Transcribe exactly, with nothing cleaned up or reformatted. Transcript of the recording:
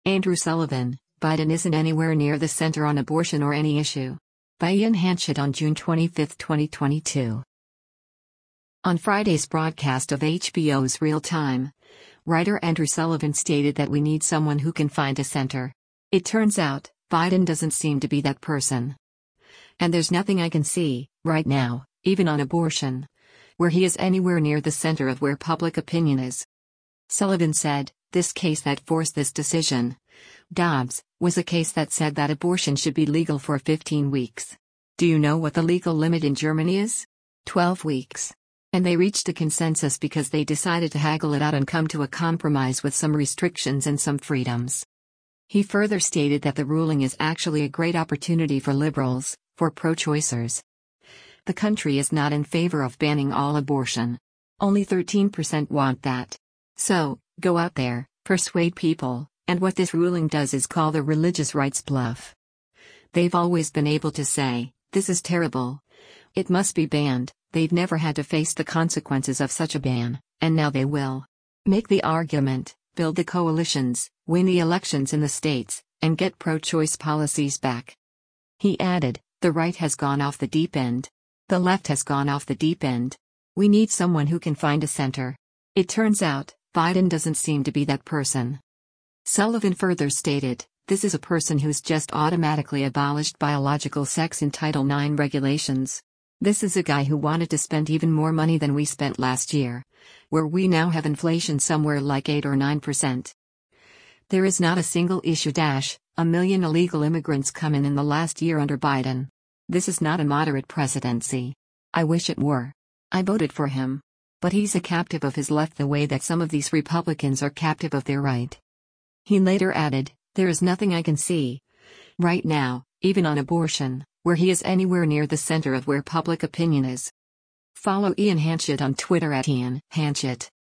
Andrew Sullivan, Biden isn't anywhere near the center on abortion or any issue. By Ian Hanchett on June twenty-fifth, twenty twenty-two. On Friday's broadcast of H B O's Real Time, writer Andrew Sullivan stated that we need someone who can find a center. It turns out, Biden doesn't seem to be that person. And there's nothing I can see, right now, even on abortion, where he is anywhere near the center of where public opinion is. Sullivan said, this case that forced this decision, Dobbs, was a case that said that abortion should be legal for fifteen weeks. Do you know what the legal limit in Germany is? twelve weeks. And they reached a consensus because they decided to haggle it out and come to a compromise with some restrictions and some freedoms. He further stated that the ruling is actually a great opportunity for liberals, for pro-choicers. The country is not in favor of banning all abortion. Only thirteen percent want that. So, go out there, persuade people, and what this ruling does is call the religious rights bluff. They've always been able to say, this is terrible. It must be banned. They've never had to face the consequences of such a ban, and now they will. Make the argument, build the coalitions, win the elections in the states, and get pro-choice policies back. He added, the right has gone off the deep end. The left has gone off the deep end. We need someone who can find a center. It turns out, Biden doesn't seem to be that person. Sullivan further stated, this is a person who's just automatically abolished biological sex in Title nine regulations. This is a guy who wanted to spend even more money than we spent last year, where we now have inflation somewhere like eight or nine percent. There is not a single issue dash, a million illegal immigrants come in in the last year under Biden. This is not a moderate presidency. I wish it were. I voted for him. But he's a captive of his left the way that some of these Republicans are captive of their right. He later added, there is nothing I can see, right now, even on abortion, where he is anywhere near the center of where public opinion is. Follow Ian Hanchett on Twitter at Ian Hanchett.